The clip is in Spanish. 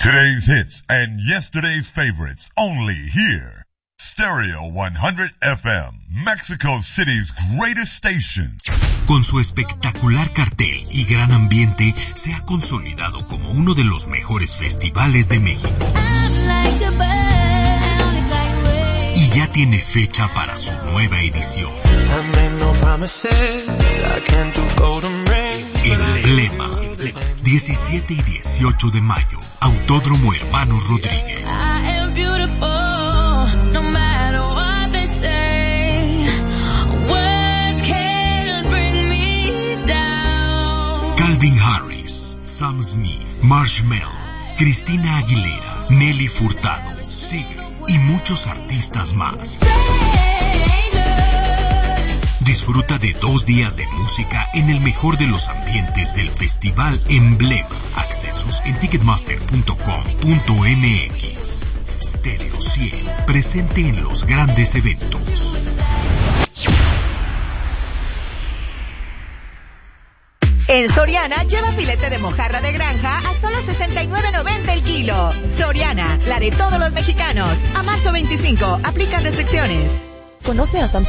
Today's hits and yesterday's favorites only here. Stereo 100 FM, Mexico City's greatest station. Con su espectacular cartel y gran ambiente, se ha consolidado como uno de los mejores festivales de México. Y ya tiene fecha para su nueva edición. Emblema, 17 y 18 de mayo, Autódromo Hermanos Rodríguez. Calvin Harris, Sam Smith, Marshmello, Cristina Aguilera, Nelly Furtado, Sigrid y muchos artistas más. Disfruta de 2 días de música en el mejor de los ambientes del Festival Emblema. Accesos en ticketmaster.com.mx. Stereo 100, presente en los grandes eventos. En Soriana, lleva filete de mojarra de granja a solo $69.90 el kilo. Soriana, la de todos los mexicanos. A marzo 25, aplican restricciones. Conoce a Samsung